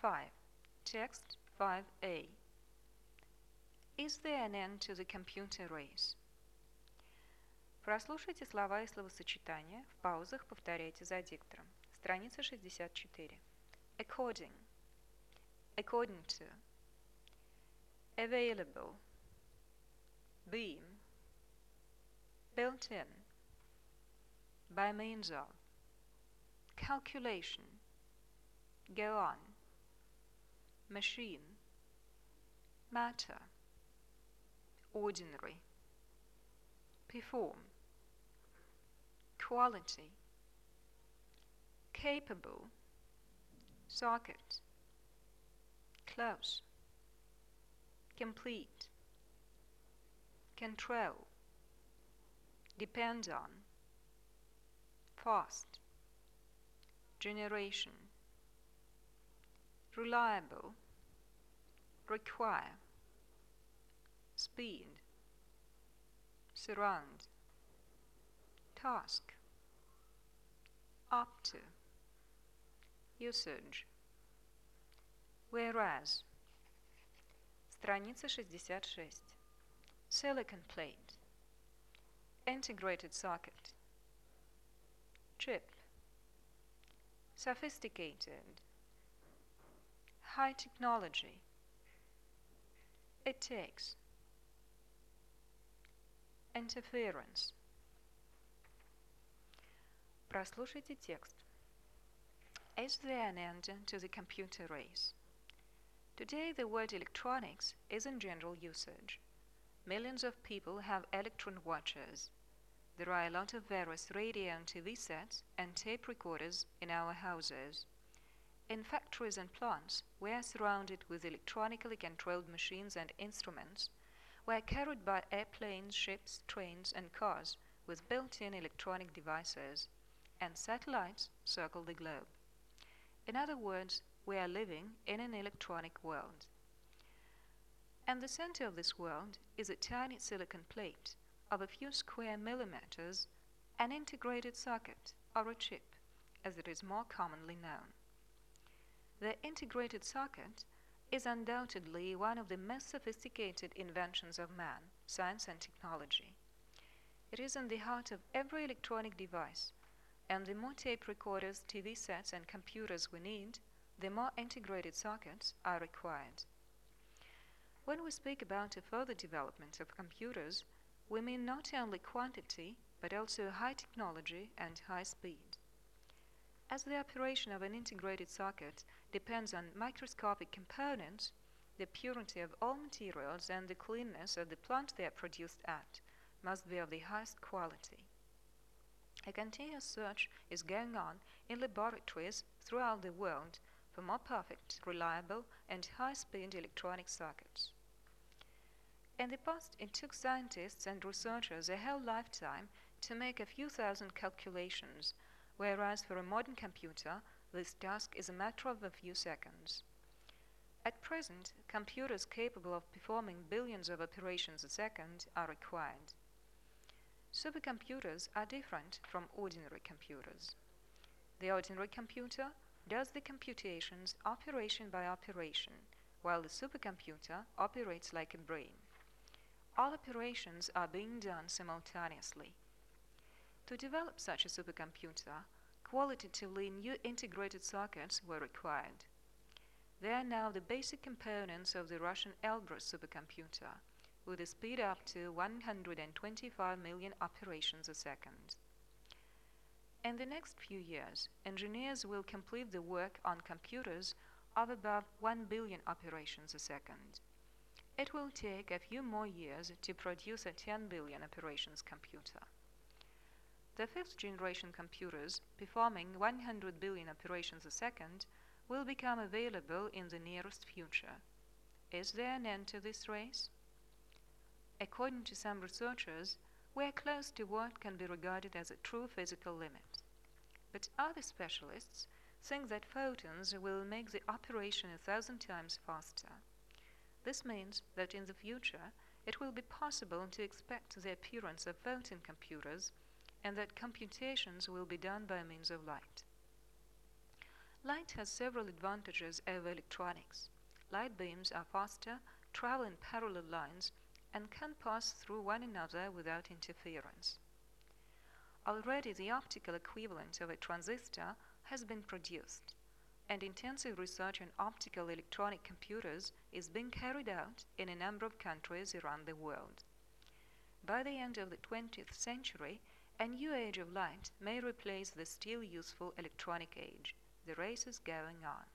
5. Text 5a. Is there an end to the computer race? Прослушайте слова и словосочетания, в паузах повторяйте за диктором. Страница 64. According. According to. Available. Beam. Built in. By means of. Calculation. Go on. Machine. Matter. Ordinary. Perform. Quality. Capable. Socket. Close. Complete. Control. Depend on. Fast. Generation. Reliable. Require. Speed. Surround. Task. Up to. Usage. Whereas. Страница 66. Silicon plate. Integrated circuit. Chip. Sophisticated. High technology. It takes. Interference. Прослушайте текст. Is there an end to the computer race? Today the word electronics is in general usage. Millions of people have electron watches. There are a lot of various radio and TV sets and tape recorders in our houses. In factories and plants, we are surrounded with electronically controlled machines and instruments. We are carried by airplanes, ships, trains, and cars with built-in electronic devices, and satellites circle the globe. In other words, we are living in an electronic world. And the center of this world is a tiny silicon plate of a few square millimeters, an integrated circuit, or a chip, as it is more commonly known. The integrated circuit is undoubtedly one of the most sophisticated inventions of man, science and technology. It is in the heart of every electronic device, and the more tape recorders, TV sets, and computers we need, the more integrated circuits are required. When we speak about a further development of computers, we mean not only quantity, but also high technology and high speed. As the operation of an integrated circuit depends on microscopic components, the purity of all materials and the cleanness of the plant they are produced at must be of the highest quality. A continuous search is going on in laboratories throughout the world for more perfect, reliable, and high-speed electronic circuits. In the past, it took scientists and researchers a whole lifetime to make a few thousand calculations, whereas for a modern computer, this task is a matter of a few seconds. At present, computers capable of performing billions of operations a second are required. Supercomputers are different from ordinary computers. The ordinary computer does the computations operation by operation, while the supercomputer operates like a brain. All operations are being done simultaneously. To develop such a supercomputer, qualitatively new integrated circuits were required. They are now the basic components of the Russian Elbrus supercomputer, with a speed up to 125 million operations a second. In the next few years, engineers will complete the work on computers of above 1 billion operations a second. It will take a few more years to produce a 10 billion operations computer. The fifth generation computers, performing 100 billion operations a second, will become available in the nearest future. Is there an end to this race? According to some researchers, we are close to what can be regarded as a true physical limit. But other specialists think that photons will make the operation 1,000 times faster. This means that in the future it will be possible to expect the appearance of photon computers and that computations will be done by means of light. Light has several advantages over electronics. Light beams are faster, travel in parallel lines, and can pass through one another without interference. Already the optical equivalent of a transistor has been produced, and intensive research on optical electronic computers is being carried out in a number of countries around the world. By the end of the 20th century, a new age of light may replace the still useful electronic age. The race is going on.